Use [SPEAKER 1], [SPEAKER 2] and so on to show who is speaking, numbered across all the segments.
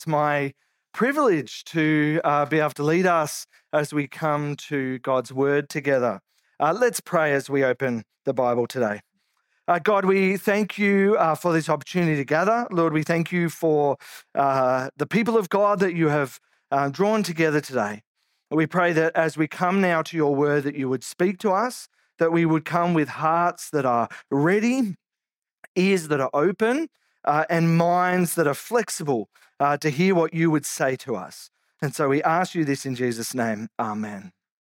[SPEAKER 1] It's my privilege to be able to lead us as we come to God's Word together. Let's pray as we open the Bible today. God, we thank you for this opportunity to gather. Lord, we thank you for the people of God that you have drawn together today. We pray that as we come now to your word, that you would speak to us, that we would come with hearts that are ready, ears that are open, and minds that are flexible to hear what you would say to us. And so we ask you this in Jesus' name. Amen.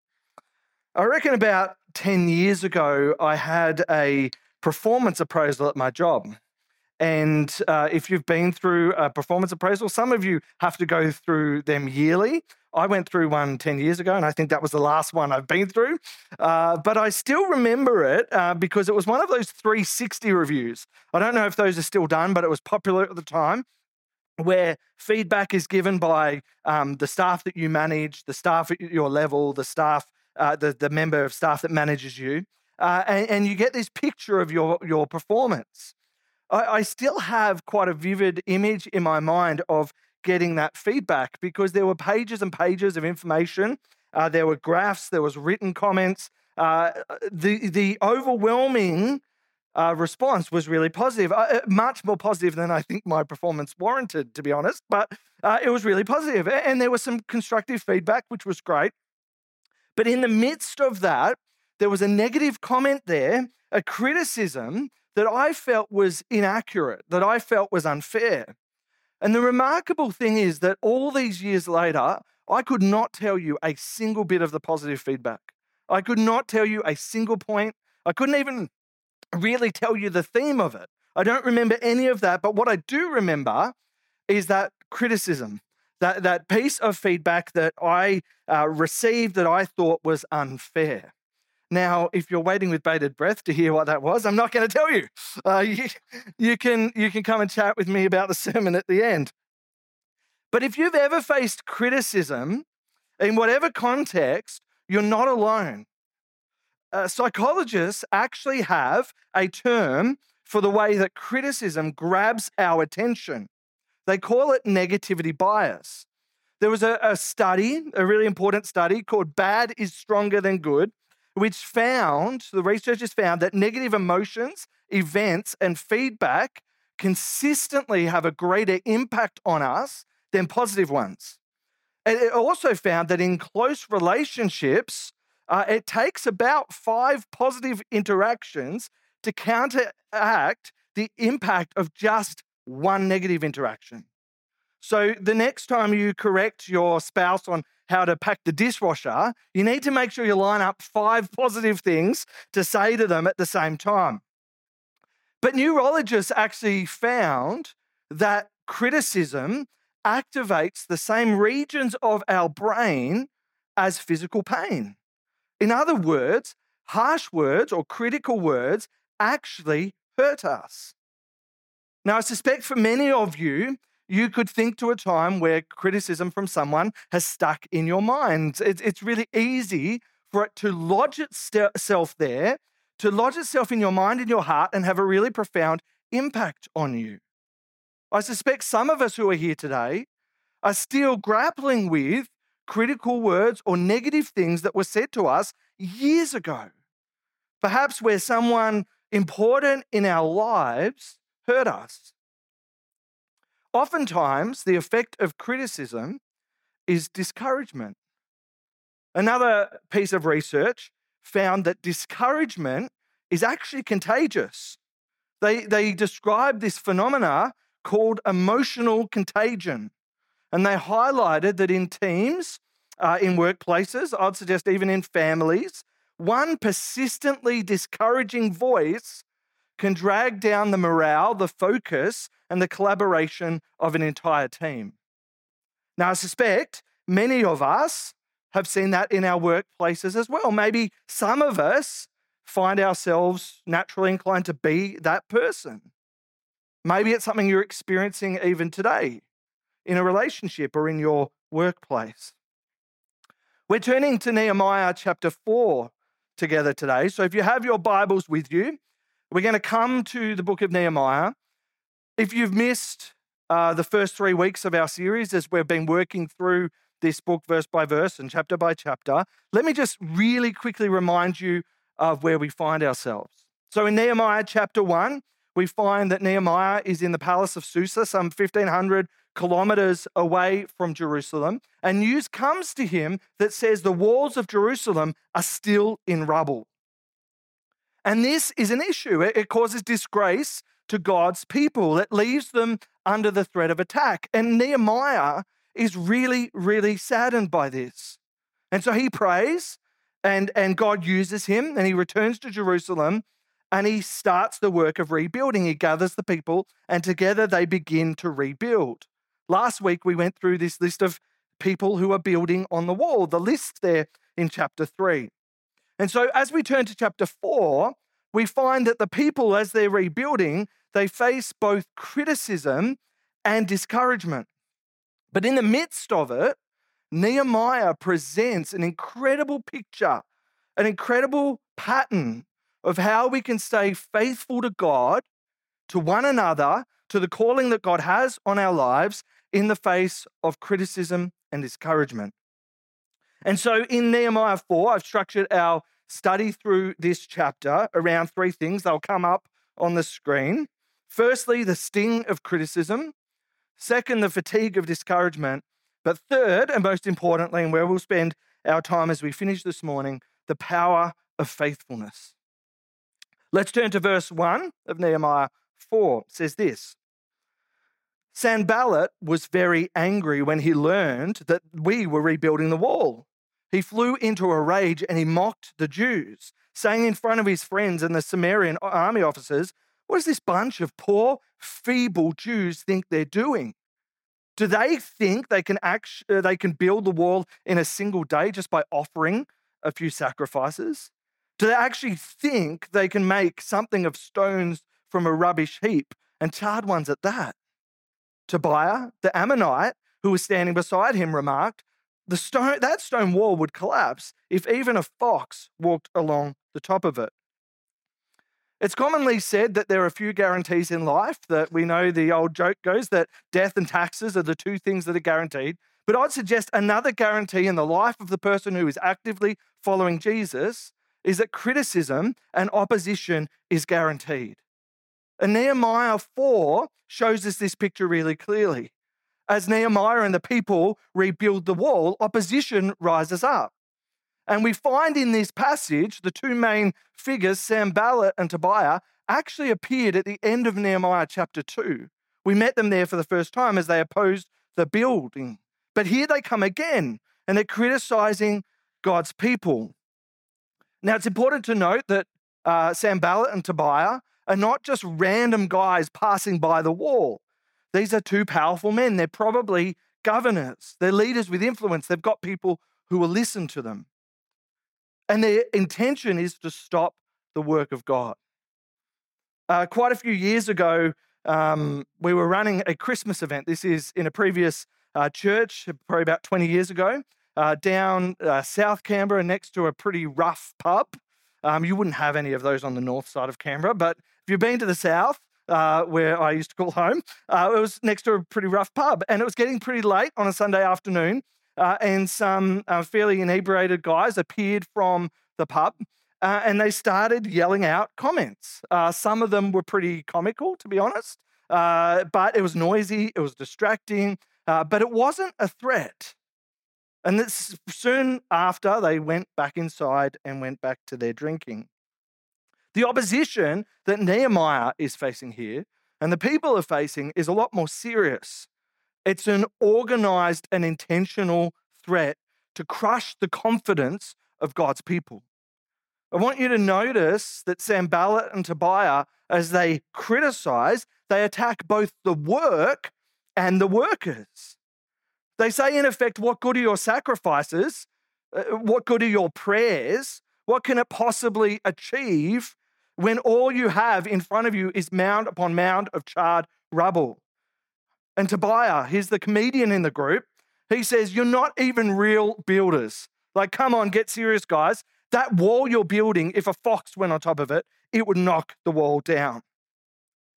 [SPEAKER 1] I reckon about 10 years ago, I had a performance appraisal at my job. And if you've been through a performance appraisal, some of you have to go through them yearly. I went through one 10 years ago, and I think that was the last one I've been through. But I still remember it because it was one of those 360 reviews. I don't know if those are still done, but it was popular at the time, where feedback is given by the staff that you manage, the staff at your level, the staff, the member of staff that manages you, and you get this picture of your performance. I still have quite a vivid image in my mind of getting that feedback because there were pages and pages of information. There were graphs, there was written comments. The overwhelming response was really positive, much more positive than I think my performance warranted, to be honest, but it was really positive. And there was some constructive feedback, which was great. But in the midst of that, there was a negative comment there, a criticism that I felt was inaccurate, that I felt was unfair. And the remarkable thing is that all these years later, I could not tell you a single bit of the positive feedback. I could not tell you a single point. I couldn't even really tell you the theme of it. I don't remember any of that, but what I do remember is that criticism, that piece of feedback that I received that I thought was unfair. Now, if you're waiting with bated breath to hear what that was, I'm not going to tell you. You can come and chat with me about the sermon at the end. But if you've ever faced criticism, in whatever context, you're not alone. Psychologists actually have a term for the way that criticism grabs our attention. They call it negativity bias. There was a study, a really important study called Bad is Stronger Than Good, which the researchers found that negative emotions, events, and feedback consistently have a greater impact on us than positive ones. And it also found that in close relationships, it takes about 5 positive interactions to counteract the impact of just one negative interaction. So the next time you correct your spouse on how to pack the dishwasher, you need to make sure you line up 5 positive things to say to them at the same time. But neurologists actually found that criticism activates the same regions of our brain as physical pain. In other words, harsh words or critical words actually hurt us. Now, I suspect for many of you, you could think to a time where criticism from someone has stuck in your mind. It's really easy for it to lodge itself there, to lodge itself in your mind and your heart and have a really profound impact on you. I suspect some of us who are here today are still grappling with critical words or negative things that were said to us years ago. Perhaps where someone important in our lives hurt us. Oftentimes, the effect of criticism is discouragement. Another piece of research found that discouragement is actually contagious. They described this phenomena called emotional contagion. And they highlighted that in teams, in workplaces, I'd suggest even in families, one persistently discouraging voice can drag down the morale, the focus, and the collaboration of an entire team. Now, I suspect many of us have seen that in our workplaces as well. Maybe some of us find ourselves naturally inclined to be that person. Maybe it's something you're experiencing even today in a relationship or in your workplace. We're turning to Nehemiah chapter 4 together today. So if you have your Bibles with you, we're going to come to the book of Nehemiah. If you've missed the first 3 weeks of our series as we've been working through this book verse by verse and chapter by chapter, let me just really quickly remind you of where we find ourselves. So in Nehemiah chapter 1, we find that Nehemiah is in the palace of Susa, some 1,500 kilometers away from Jerusalem, and news comes to him that says the walls of Jerusalem are still in rubble. And this is an issue. It causes disgrace to God's people. It leaves them under the threat of attack. And Nehemiah is really, really saddened by this. And so he prays, and God uses him, and he returns to Jerusalem, and he starts the work of rebuilding. He gathers the people, and together they begin to rebuild. Last week, we went through this list of people who are building on the wall, the list there in chapter 3. And so as we turn to chapter 4, we find that the people, as they're rebuilding, they face both criticism and discouragement. But in the midst of it, Nehemiah presents an incredible picture, an incredible pattern of how we can stay faithful to God, to one another, to the calling that God has on our lives in the face of criticism and discouragement. And so in Nehemiah 4, I've structured our study through this chapter around 3 things. They'll come up on the screen. Firstly, the sting of criticism. Second, the fatigue of discouragement. But third, and most importantly, and where we'll spend our time as we finish this morning, the power of faithfulness. Let's turn to verse 1 of Nehemiah 4. It says this: Sanballat was very angry when he learned that we were rebuilding the wall. He flew into a rage and he mocked the Jews, saying in front of his friends and the Samaritan army officers, "What does this bunch of poor, feeble Jews think they're doing? Do they think they can build the wall in a single day just by offering a few sacrifices? Do they actually think they can make something of stones from a rubbish heap, and charred ones at that?" Tobiah, the Ammonite, who was standing beside him, remarked, that stone wall would collapse if even a fox walked along the top of it. It's commonly said that there are a few guarantees in life, that we know the old joke goes that death and taxes are the 2 things that are guaranteed. But I'd suggest another guarantee in the life of the person who is actively following Jesus is that criticism and opposition is guaranteed. And Nehemiah 4 shows us this picture really clearly. As Nehemiah and the people rebuild the wall, opposition rises up. And we find in this passage, the 2 main figures, Sanballat and Tobiah, actually appeared at the end of Nehemiah chapter 2. We met them there for the first time as they opposed the building. But here they come again, and they're criticizing God's people. Now, it's important to note that Sanballat and Tobiah are not just random guys passing by the wall. These are 2 powerful men. They're probably governors. They're leaders with influence. They've got people who will listen to them. And their intention is to stop the work of God. Quite a few years ago, we were running a Christmas event. This is in a previous church, probably about 20 years ago, down South Canberra next to a pretty rough pub. You wouldn't have any of those on the north side of Canberra, but if you've been to the south, where I used to call home, it was next to a pretty rough pub, and it was getting pretty late on a Sunday afternoon, and some fairly inebriated guys appeared from the pub, and they started yelling out comments. Some of them were pretty comical, to be honest, but it was noisy, it was distracting, but it wasn't a threat. And this, soon after, they went back inside and went back to their drinking. The opposition that Nehemiah is facing here, and the people are facing, is a lot more serious. It's an organized and intentional threat to crush the confidence of God's people. I want you to notice that Sanballat and Tobiah, as they criticize, they attack both the work and the workers. They say, in effect, what good are your sacrifices? What good are your prayers? What can it possibly achieve when all you have in front of you is mound upon mound of charred rubble? And Tobiah, he's the comedian in the group, he says, "You're not even real builders. Like, come on, get serious, guys. That wall you're building, if a fox went on top of it, it would knock the wall down."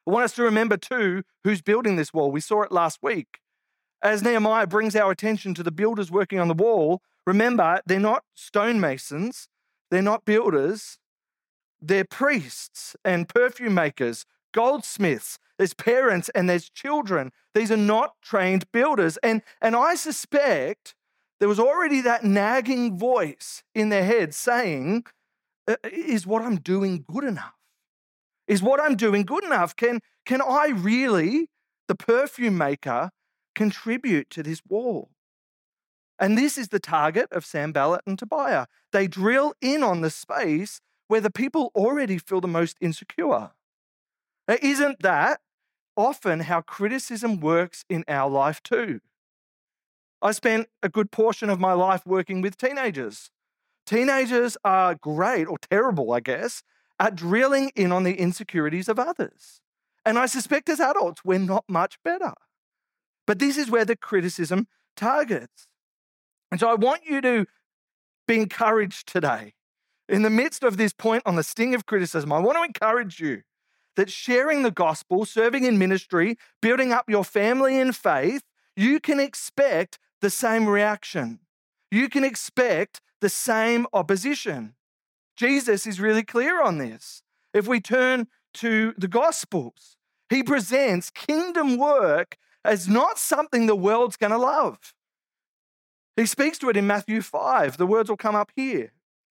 [SPEAKER 1] I want us to remember too who's building this wall. We saw it last week. As Nehemiah brings our attention to the builders working on the wall, remember, they're not stonemasons, they're not builders, they're priests and perfume makers, goldsmiths, there's parents and there's children. These are not trained builders. And I suspect there was already that nagging voice in their head saying, is what I'm doing good enough? Is what I'm doing good enough? Can I really, the perfume maker, contribute to this wall? And this is the target of Sanballat and Tobiah. They drill in on the space where the people already feel the most insecure. Now, isn't that often how criticism works in our life too? I spent a good portion of my life working with teenagers. Teenagers are great, or terrible, I guess, at drilling in on the insecurities of others. And I suspect as adults, we're not much better. But this is where the criticism targets. And so I want you to be encouraged today. In the midst of this point on the sting of criticism, I want to encourage you that sharing the gospel, serving in ministry, building up your family in faith, you can expect the same reaction. You can expect the same opposition. Jesus is really clear on this. If we turn to the Gospels, he presents kingdom work as not something the world's going to love. He speaks to it in Matthew 5. The words will come up here.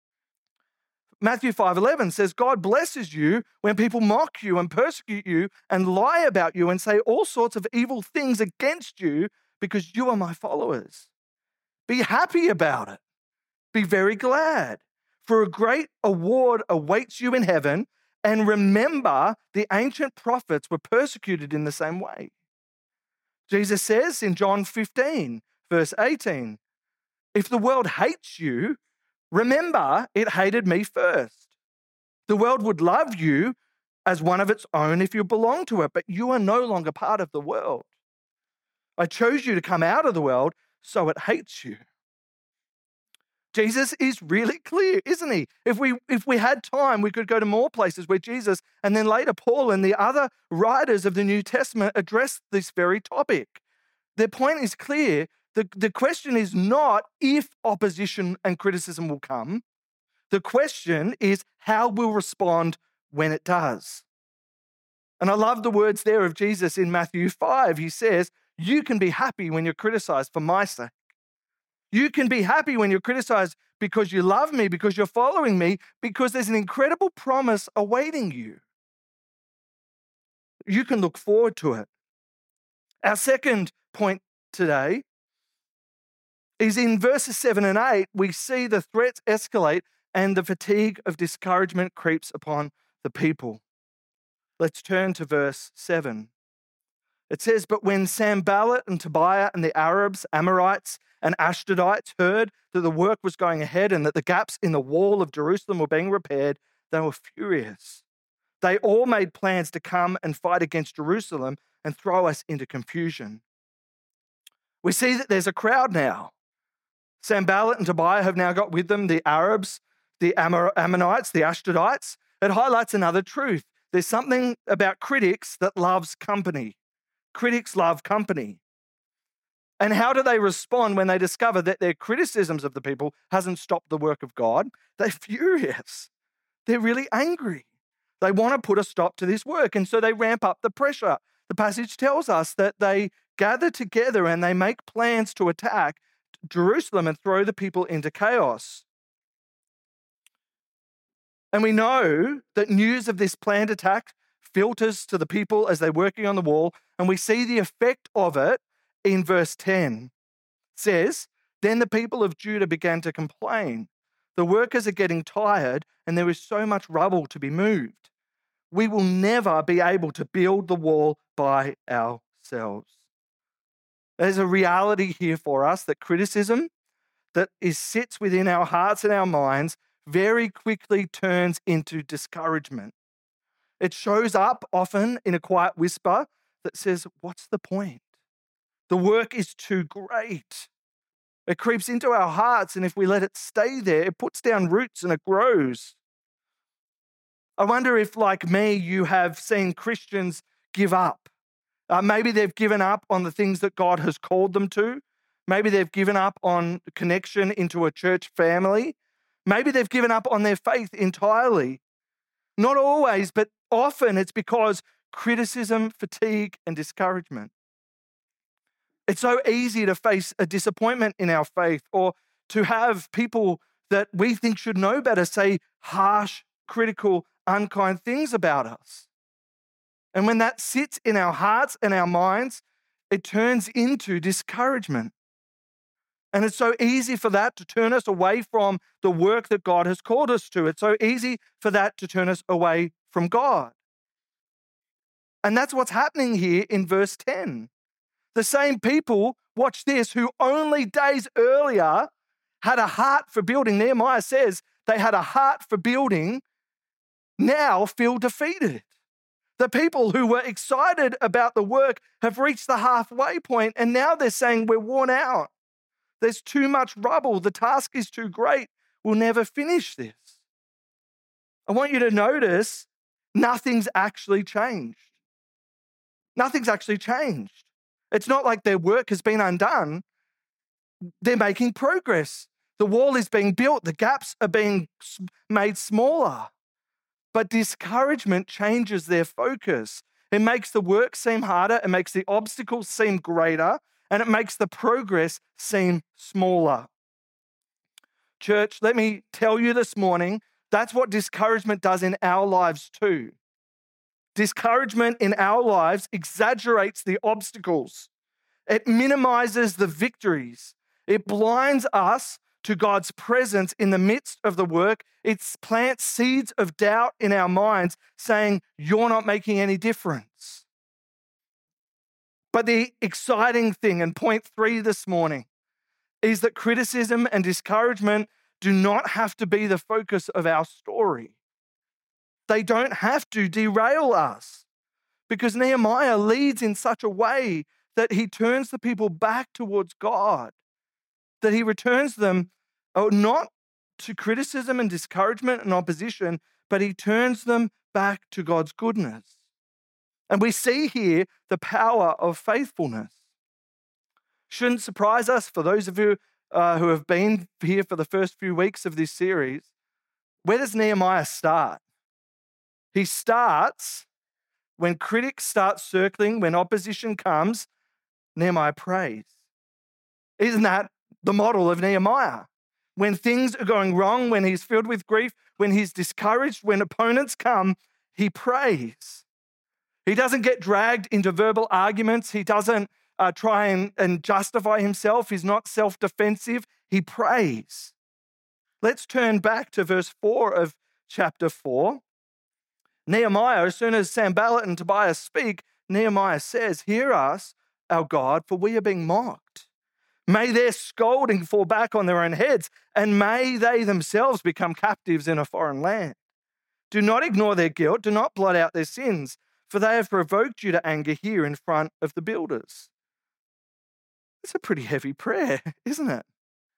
[SPEAKER 1] Matthew 5:11 says, God blesses you when people mock you and persecute you and lie about you and say all sorts of evil things against you because you are my followers. Be happy about it. Be very glad, for a great award awaits you in heaven. And remember, the ancient prophets were persecuted in the same way. Jesus says in John 15, verse 18, if the world hates you, remember it hated me first. The world would love you as one of its own if you belong to it, but you are no longer part of the world. I chose you to come out of the world, so it hates you. Jesus is really clear, isn't he? If we had time, we could go to more places where Jesus and then later Paul and the other writers of the New Testament address this very topic. Their point is clear. The question is not if opposition and criticism will come. The question is how we'll respond when it does. And I love the words there of Jesus in Matthew 5. He says, you can be happy when you're criticized for my sake. You can be happy when you're criticized because you love me, because you're following me, because there's an incredible promise awaiting you. You can look forward to it. Our second point today is in verses 7 and 8, we see the threats escalate and the fatigue of discouragement creeps upon the people. Let's turn to verse 7. It says, but when Sanballat and Tobiah and the Arabs, Amorites, and Ashdodites heard that the work was going ahead and that the gaps in the wall of Jerusalem were being repaired, they were furious. They all made plans to come and fight against Jerusalem and throw us into confusion. We see that there's a crowd now. Sanballat and Tobiah have now got with them the Arabs, the Ammonites, the Ashdodites. It highlights another truth. There's something about critics that loves company. Critics love company. And how do they respond when they discover that their criticisms of the people hasn't stopped the work of God? They're furious. They're really angry. They want to put a stop to this work, and so they ramp up the pressure. The passage tells us that they gather together and they make plans to attack Jerusalem and throw the people into chaos. And we know that news of this planned attack filters to the people as they're working on the wall, and we see the effect of it in verse 10. It says, then the people of Judah began to complain. The workers are getting tired and there is so much rubble to be moved. We will never be able to build the wall by ourselves. There's a reality here for us that criticism that sits within our hearts and our minds very quickly turns into discouragement. It shows up often in a quiet whisper that says, what's the point? The work is too great. It creeps into our hearts, and if we let it stay there, it puts down roots and it grows. I wonder if, like me, you have seen Christians give up. Maybe they've given up on the things that God has called them to. Maybe they've given up on connection into a church family. Maybe they've given up on their faith entirely. Not always, but often it's because criticism, fatigue, and discouragement. It's so easy to face a disappointment in our faith, or to have people that we think should know better say harsh, critical, unkind things about us. And when that sits in our hearts and our minds, it turns into discouragement. And it's so easy for that to turn us away from the work that God has called us to. It's so easy for that to turn us away from God. And that's what's happening here in verse 10. The same people, watch this, who only days earlier had a heart for building, Nehemiah says they had a heart for building, now feel defeated. The people who were excited about the work have reached the halfway point, and now they're saying we're worn out. There's too much rubble. The task is too great. We'll never finish this. I want you to notice nothing's actually changed. Nothing's actually changed. It's not like their work has been undone. They're making progress. The wall is being built. The gaps are being made smaller. But discouragement changes their focus. It makes the work seem harder. It makes the obstacles seem greater. And it makes the progress seem smaller. Church, let me tell you this morning, that's what discouragement does in our lives too. Discouragement in our lives exaggerates the obstacles. It minimizes the victories. It blinds us to God's presence in the midst of the work. It plants seeds of doubt in our minds, saying, you're not making any difference. But the exciting thing, and point 3 this morning, is that criticism and discouragement do not have to be the focus of our story. They don't have to derail us, because Nehemiah leads in such a way that he turns the people back towards God, that he returns them not to criticism and discouragement and opposition, but he turns them back to God's goodness. And we see here the power of faithfulness. Shouldn't surprise us, for those of you who have been here for the first few weeks of this series. Where does Nehemiah start? He starts when critics start circling, when opposition comes, Nehemiah prays. Isn't that the model of Nehemiah? When things are going wrong, when he's filled with grief, when he's discouraged, when opponents come, he prays. He doesn't get dragged into verbal arguments. He doesn't try and justify himself. He's not self-defensive. He prays. Let's turn back to verse 4 of chapter 4. Nehemiah, as soon as Sanballat and Tobiah speak, Nehemiah says, hear us, our God, for we are being mocked. May their scolding fall back on their own heads, and may they themselves become captives in a foreign land. Do not ignore their guilt. Do not blot out their sins, for they have provoked you to anger here in front of the builders. It's a pretty heavy prayer, isn't it?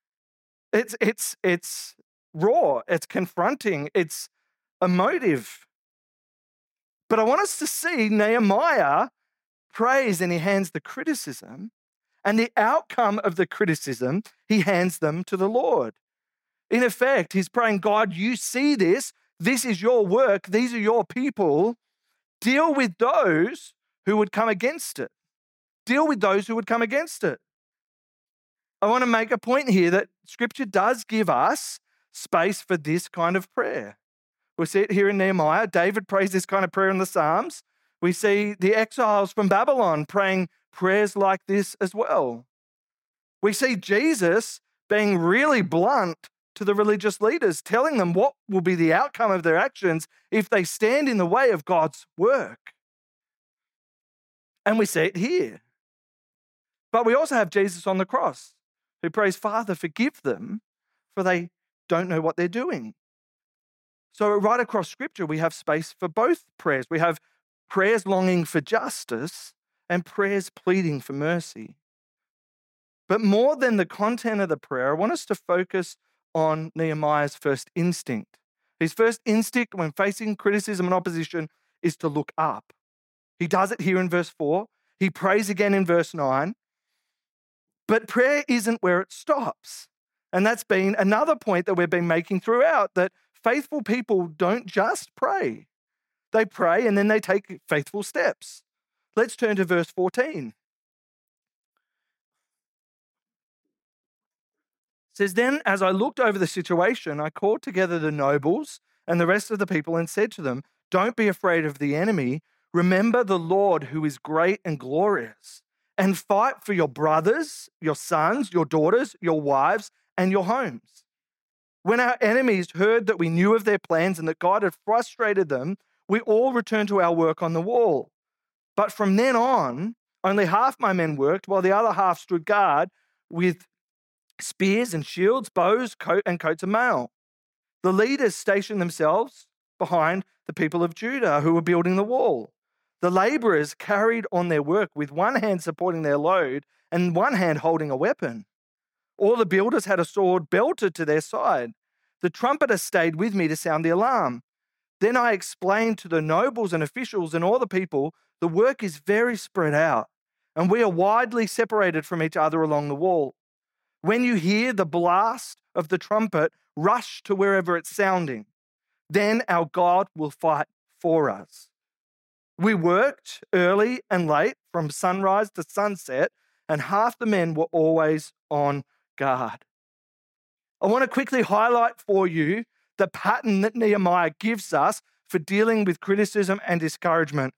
[SPEAKER 1] It's raw. It's confronting. It's emotive. But I want us to see Nehemiah prays and he hands the criticism, and the outcome of the criticism, he hands them to the Lord. In effect, he's praying, God, you see this. This is your work. These are your people. Deal with those who would come against it. Deal with those who would come against it. I want to make a point here that Scripture does give us space for this kind of prayer. We see it here in Nehemiah. David prays this kind of prayer in the Psalms. We see the exiles from Babylon praying prayers like this as well. We see Jesus being really blunt to the religious leaders, telling them what will be the outcome of their actions if they stand in the way of God's work. And we see it here. But we also have Jesus on the cross, who prays, Father, forgive them, for they don't know what they're doing. So right across Scripture, we have space for both prayers. We have prayers longing for justice and prayers pleading for mercy. But more than the content of the prayer, I want us to focus on Nehemiah's first instinct. His first instinct when facing criticism and opposition is to look up. He does it here in verse 4. He prays again in verse 9. But prayer isn't where it stops. And that's been another point that we've been making throughout, that faithful people don't just pray. They pray and then they take faithful steps. Let's turn to verse 14. It says, "Then as I looked over the situation, I called together the nobles and the rest of the people and said to them, 'Don't be afraid of the enemy. Remember the Lord who is great and glorious, and fight for your brothers, your sons, your daughters, your wives, and your homes.' When our enemies heard that we knew of their plans and that God had frustrated them, we all returned to our work on the wall. But from then on, only half my men worked, while the other half stood guard with spears and shields, bows, coats of mail. The leaders stationed themselves behind the people of Judah who were building the wall. The laborers carried on their work with one hand supporting their load and one hand holding a weapon. All the builders had a sword belted to their side. The trumpeter stayed with me to sound the alarm. Then I explained to the nobles and officials and all the people, the work is very spread out, and we are widely separated from each other along the wall. When you hear the blast of the trumpet, rush to wherever it's sounding. Then our God will fight for us.' We worked early and late, from sunrise to sunset, and half the men were always on guard." I want to quickly highlight for you the pattern that Nehemiah gives us for dealing with criticism and discouragement.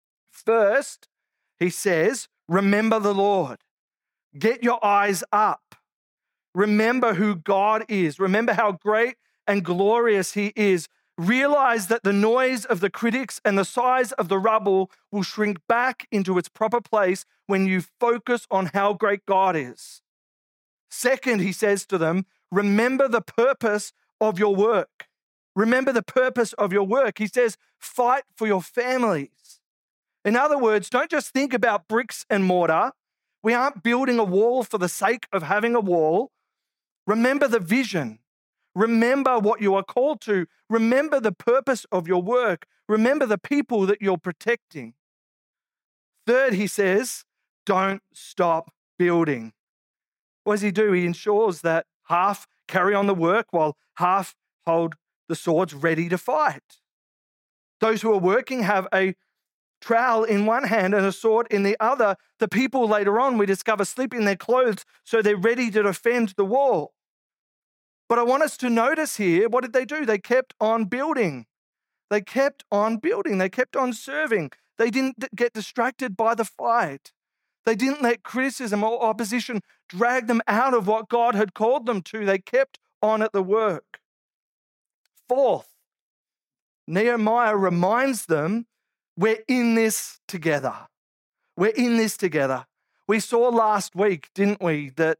[SPEAKER 1] First, he says, remember the Lord. Get your eyes up. Remember who God is. Remember how great and glorious he is. Realize that the noise of the critics and the size of the rubble will shrink back into its proper place when you focus on how great God is. Second, he says to them, remember the purpose of your work. Remember the purpose of your work. He says, fight for your families. In other words, don't just think about bricks and mortar. We aren't building a wall for the sake of having a wall. Remember the vision. Remember what you are called to. Remember the purpose of your work. Remember the people that you're protecting. Third, he says, don't stop building. What does he do? He ensures that half carry on the work while half hold the swords ready to fight. Those who are working have a trowel in one hand and a sword in the other. The people later on, we discover, sleep in their clothes, so they're ready to defend the wall. But I want us to notice here, what did they do? They kept on building. They kept on building. They kept on serving. They didn't get distracted by the fight. They didn't let criticism or opposition drag them out of what God had called them to. They kept on at the work. Fourth, Nehemiah reminds them, we're in this together. We're in this together. We saw last week, didn't we, that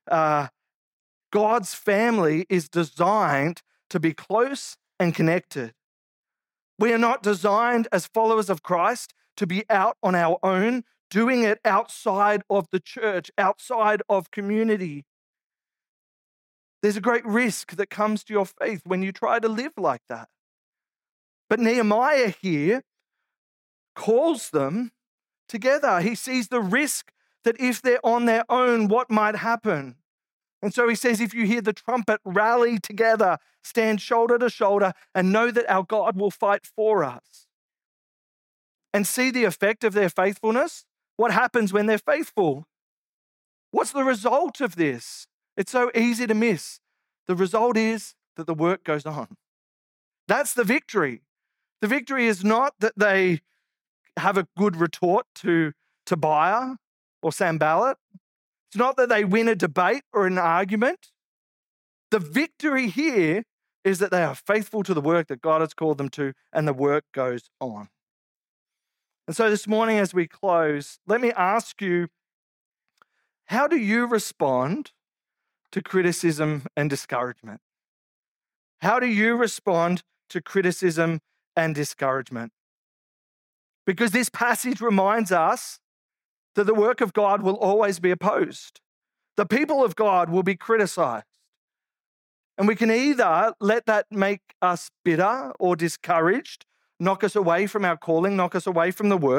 [SPEAKER 1] God's family is designed to be close and connected. We are not designed as followers of Christ to be out on our own, doing it outside of the church, outside of community. There's a great risk that comes to your faith when you try to live like that. But Nehemiah here calls them together. He sees the risk that if they're on their own, what might happen. And so he says, if you hear the trumpet, rally together, stand shoulder to shoulder, and know that our God will fight for us. And see the effect of their faithfulness. What happens when they're faithful? What's the result of this? It's so easy to miss. The result is that the work goes on. That's the victory. The victory is not that they have a good retort to Tobiah or Sanballat. It's not that they win a debate or an argument. The victory here is that they are faithful to the work that God has called them to, and the work goes on. And so this morning as we close, let me ask you, how do you respond to criticism and discouragement? How do you respond to criticism and discouragement? Because this passage reminds us that the work of God will always be opposed. The people of God will be criticized. And we can either let that make us bitter or discouraged, knock us away from our calling, knock us away from the work,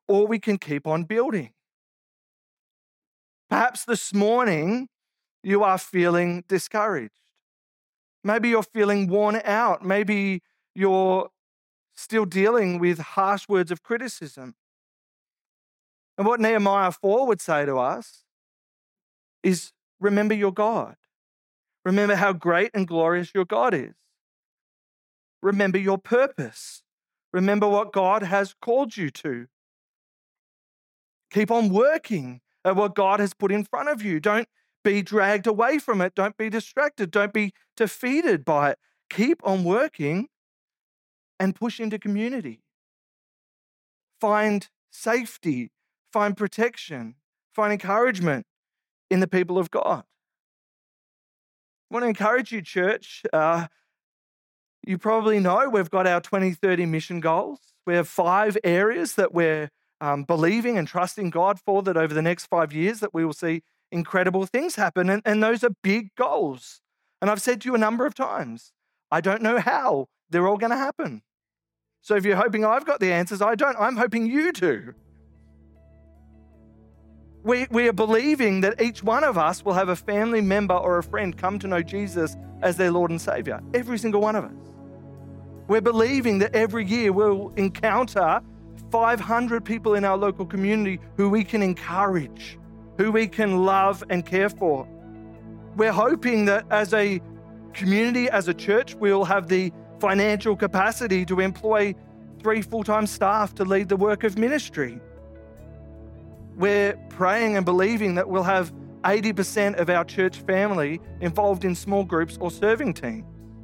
[SPEAKER 1] or we can keep on building. Perhaps this morning you are feeling discouraged. Maybe you're feeling worn out. Maybe you're still dealing with harsh words of criticism. And what Nehemiah 4 would say to us is, remember your God. Remember how great and glorious your God is. Remember your purpose. Remember what God has called you to. Keep on working at what God has put in front of you. Don't be dragged away from it. Don't be distracted. Don't be defeated by it. Keep on working and push into community. Find safety, find protection, find encouragement in the people of God. I want to encourage you, church. You probably know we've got our 2030 mission goals. We have 5 areas that we're believing and trusting God for, that over the next 5 years that we will see incredible things happen. And those are big goals. And I've said to you a number of times, I don't know how they're all going to happen. So if you're hoping I've got the answers, I don't. I'm hoping you do. We are believing that each one of us will have a family member or a friend come to know Jesus as their Lord and Savior. Every single one of us. We're believing that every year we'll encounter 500 people in our local community who we can encourage, who we can love and care for. We're hoping that as a community, as a church, we'll have the financial capacity to employ 3 full-time staff to lead the work of ministry. We're praying and believing that we'll have 80% of our church family involved in small groups or serving teams.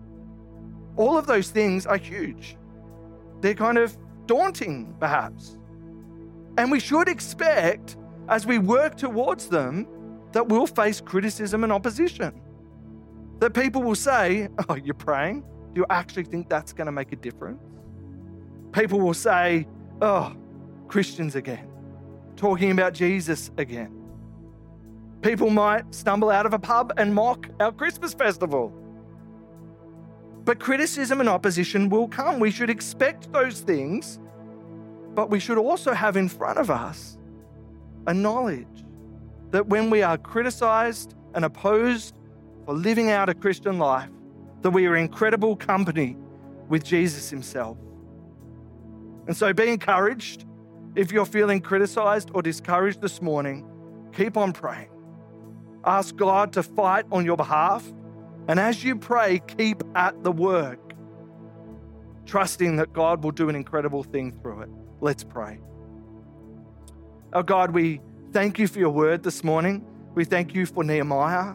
[SPEAKER 1] All of those things are huge. They're kind of daunting, perhaps. And we should expect, as we work towards them, that we'll face criticism and opposition. That people will say, oh, you're praying? Do you actually think that's going to make a difference? People will say, oh, Christians again, talking about Jesus again. People might stumble out of a pub and mock our Christmas festival. But criticism and opposition will come. We should expect those things, but we should also have in front of us a knowledge that when we are criticized and opposed for living out a Christian life, that we are in incredible company with Jesus himself. And so be encouraged. If you're feeling criticized or discouraged this morning, keep on praying. Ask God to fight on your behalf. And as you pray, keep at the work, trusting that God will do an incredible thing through it. Let's pray. Oh God, we thank you for your word this morning. We thank you for Nehemiah,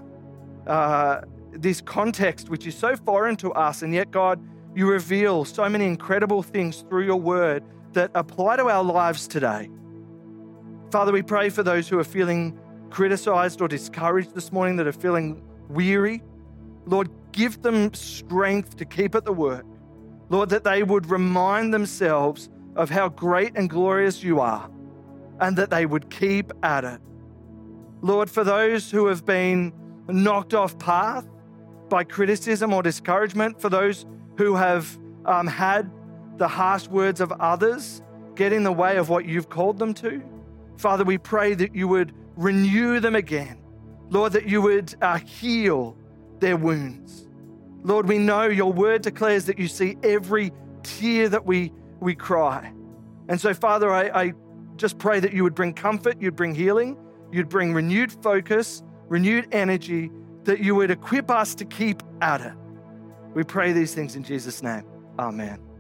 [SPEAKER 1] this context which is so foreign to us, and yet, God, you reveal so many incredible things through your word that apply to our lives today. Father, we pray for those who are feeling criticized or discouraged this morning, that are feeling weary. Lord, give them strength to keep at the work. Lord, that they would remind themselves of how great and glorious you are, and that they would keep at it. Lord, for those who have been knocked off path by criticism or discouragement, for those who have had the harsh words of others get in the way of what you've called them to, Father, we pray that you would renew them again. Lord, that you would heal their wounds. Lord, we know your word declares that you see every tear that we cry. And so, Father, I just pray that you would bring comfort, you'd bring healing, you'd bring renewed focus, renewed energy, that you would equip us to keep at it. We pray these things in Jesus' name. Amen.